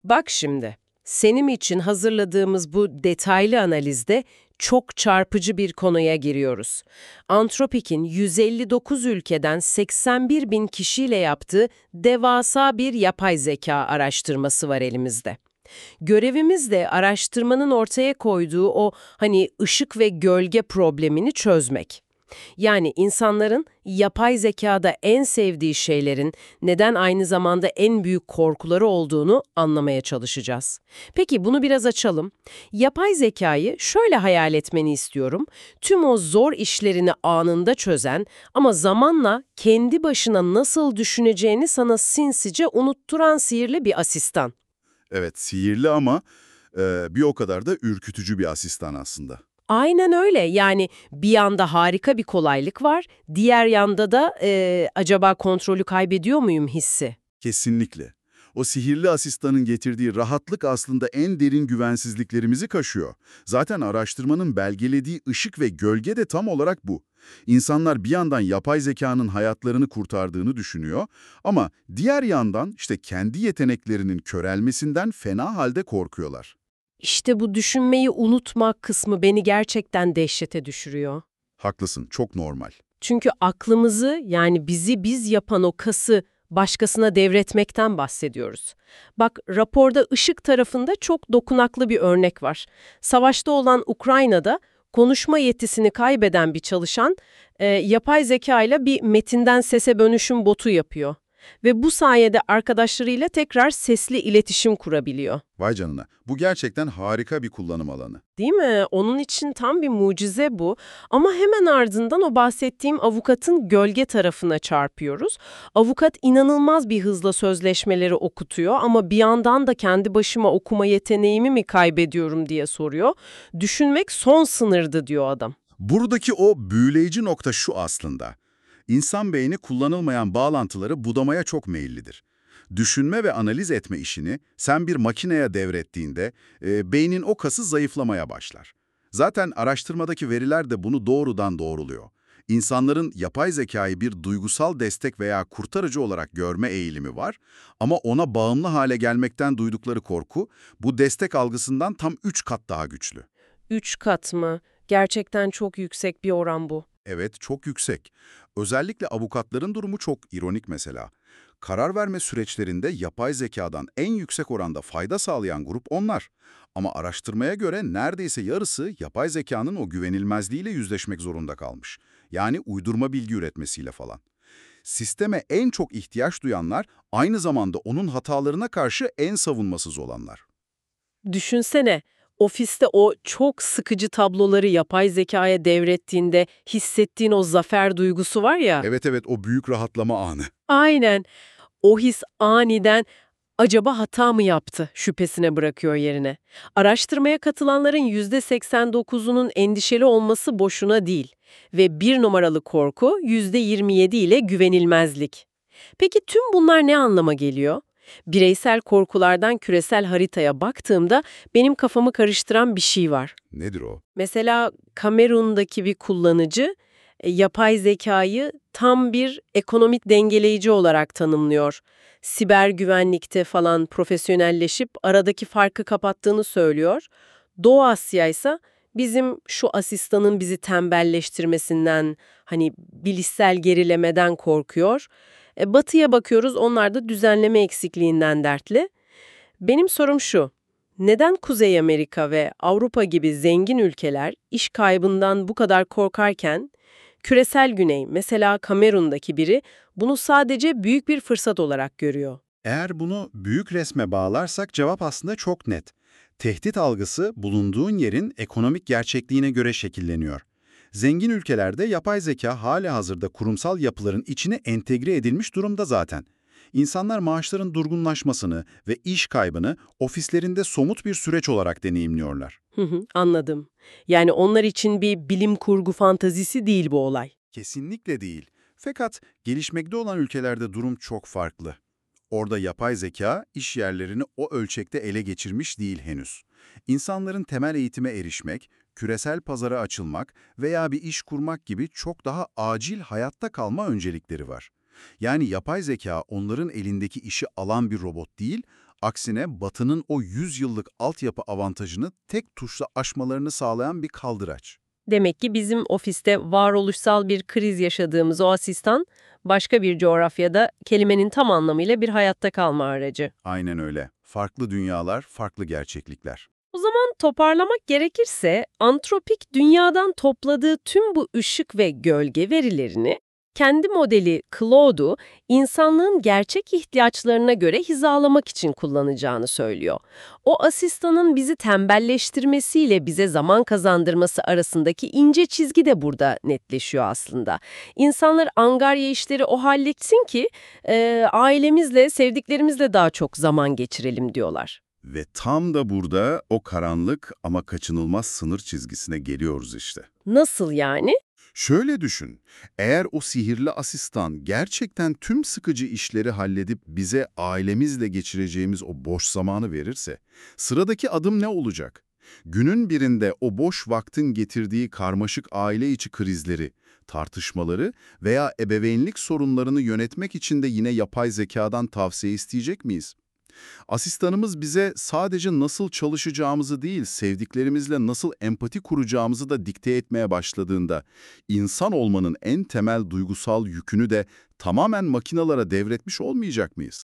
Bak şimdi, senin için hazırladığımız bu detaylı analizde çok çarpıcı bir konuya giriyoruz. Anthropic'in 159 ülkeden 81 bin kişiyle yaptığı devasa bir yapay zeka araştırması var elimizde. Görevimiz de araştırmanın ortaya koyduğu o hani ışık ve gölge problemini çözmek. Yani insanların yapay zekada en sevdiği şeylerin neden aynı zamanda en büyük korkuları olduğunu anlamaya çalışacağız. Peki bunu biraz açalım. Yapay zekayı şöyle hayal etmeni istiyorum. Tüm o zor işlerini anında çözen ama zamanla kendi başına nasıl düşüneceğini sana sinsice unutturan sihirli bir asistan. Evet, sihirli ama bir o kadar da ürkütücü bir asistan aslında. Aynen öyle. Yani bir yanda harika bir kolaylık var, diğer yanda da acaba kontrolü kaybediyor muyum hissi? Kesinlikle. O sihirli asistanın getirdiği rahatlık aslında en derin güvensizliklerimizi kaşıyor. Zaten araştırmanın belgelediği ışık ve gölge de tam olarak bu. İnsanlar bir yandan yapay zekanın hayatlarını kurtardığını düşünüyor ama diğer yandan işte kendi yeteneklerinin körelmesinden fena halde korkuyorlar. İşte bu düşünmeyi unutmak kısmı beni gerçekten dehşete düşürüyor. Haklısın, çok normal. Çünkü aklımızı yani bizi biz yapan o kası başkasına devretmekten bahsediyoruz. Bak raporda ışık tarafında çok dokunaklı bir örnek var. Savaşta olan Ukrayna'da konuşma yetisini kaybeden bir çalışan yapay zeka ile bir metinden sese dönüşüm botu yapıyor. Ve bu sayede arkadaşlarıyla tekrar sesli iletişim kurabiliyor. Vay canına, bu gerçekten harika bir kullanım alanı. Değil mi? Onun için tam bir mucize bu. Ama hemen ardından o bahsettiğim avukatın gölge tarafına çarpıyoruz. Avukat inanılmaz bir hızla sözleşmeleri okutuyor ama bir yandan da kendi başıma okuma yeteneğimi mi kaybediyorum diye soruyor. Düşünmek son sınırdı diyor adam. Buradaki o büyüleyici nokta şu aslında. İnsan beyni kullanılmayan bağlantıları budamaya çok meyillidir. Düşünme ve analiz etme işini sen bir makineye devrettiğinde beynin o kası zayıflamaya başlar. Zaten araştırmadaki veriler de bunu doğrudan doğruluyor. İnsanların yapay zekayı bir duygusal destek veya kurtarıcı olarak görme eğilimi var ama ona bağımlı hale gelmekten duydukları korku bu destek algısından tam 3 kat daha güçlü. 3 kat mı? Gerçekten çok yüksek bir oran bu. Evet, çok yüksek. Özellikle avukatların durumu çok ironik mesela. Karar verme süreçlerinde yapay zekadan en yüksek oranda fayda sağlayan grup onlar. Ama araştırmaya göre neredeyse yarısı yapay zekanın o güvenilmezliğiyle yüzleşmek zorunda kalmış. Yani uydurma bilgi üretmesiyle falan. Sisteme en çok ihtiyaç duyanlar aynı zamanda onun hatalarına karşı en savunmasız olanlar. Düşünsene, ofiste o çok sıkıcı tabloları yapay zekaya devrettiğinde hissettiğin o zafer duygusu var ya, Evet evet, o büyük rahatlama anı. aynen o his aniden acaba hata mı yaptı şüphesine bırakıyor yerine. Araştırmaya katılanların %89'unun endişeli olması boşuna değil ve bir numaralı korku %27 ile güvenilmezlik. Peki tüm bunlar ne anlama geliyor? Bireysel korkulardan küresel haritaya baktığımda benim kafamı karıştıran bir şey var. Nedir o? Mesela Kamerun'daki bir kullanıcı yapay zekayı tam bir ekonomik dengeleyici olarak tanımlıyor. Siber güvenlikte falan profesyonelleşip aradaki farkı kapattığını söylüyor. Doğu Asya ise bizim şu asistanın bizi tembelleştirmesinden, hani bilişsel gerilemeden korkuyor. Batıya bakıyoruz, onlar da düzenleme eksikliğinden dertli. Benim sorum şu. Neden Kuzey Amerika ve Avrupa gibi zengin ülkeler iş kaybından bu kadar korkarken, küresel güney, mesela Kamerun'daki biri bunu sadece büyük bir fırsat olarak görüyor? Eğer bunu büyük resme bağlarsak cevap aslında çok net. Tehdit algısı bulunduğun yerin ekonomik gerçekliğine göre şekilleniyor. Zengin ülkelerde yapay zeka halihazırda kurumsal yapıların içine entegre edilmiş durumda zaten. İnsanlar maaşların durgunlaşmasını ve iş kaybını ofislerinde somut bir süreç olarak deneyimliyorlar. Hı hı, anladım. Yani onlar için bir bilim kurgu fantazisi değil bu olay. Kesinlikle değil. Fakat gelişmekte olan ülkelerde durum çok farklı. Orada yapay zeka iş yerlerini o ölçekte ele geçirmiş değil henüz. İnsanların temel eğitime erişmek, küresel pazara açılmak veya bir iş kurmak gibi çok daha acil hayatta kalma öncelikleri var. Yani yapay zeka onların elindeki işi alan bir robot değil, Aksine Batı'nın o 100 yıllık altyapı avantajını tek tuşla aşmalarını sağlayan bir kaldıraç. Demek ki bizim ofiste varoluşsal bir kriz yaşadığımız o asistan, başka bir coğrafyada kelimenin tam anlamıyla bir hayatta kalma aracı. Aynen öyle. Farklı dünyalar, farklı gerçeklikler. O zaman toparlamak gerekirse, Antropik dünyadan topladığı tüm bu ışık ve gölge verilerini, kendi modeli Claude'u insanlığın gerçek ihtiyaçlarına göre hizalamak için kullanacağını söylüyor. O asistanın bizi tembelleştirmesiyle bize zaman kazandırması arasındaki ince çizgi de burada netleşiyor aslında. İnsanlar angarya işleri o halletsin ki ailemizle, sevdiklerimizle daha çok zaman geçirelim diyorlar. Ve tam da burada o karanlık ama kaçınılmaz sınır çizgisine geliyoruz işte. Nasıl yani? Şöyle düşün, eğer o sihirli asistan gerçekten tüm sıkıcı işleri halledip bize ailemizle geçireceğimiz o boş zamanı verirse, sıradaki adım ne olacak? Günün birinde o boş vaktin getirdiği karmaşık aile içi krizleri, tartışmaları veya ebeveynlik sorunlarını yönetmek için de yine yapay zekadan tavsiye isteyecek miyiz? Asistanımız bize sadece nasıl çalışacağımızı değil, sevdiklerimizle nasıl empati kuracağımızı da dikte etmeye başladığında, insan olmanın en temel duygusal yükünü de tamamen makinalara devretmiş olmayacak mıyız?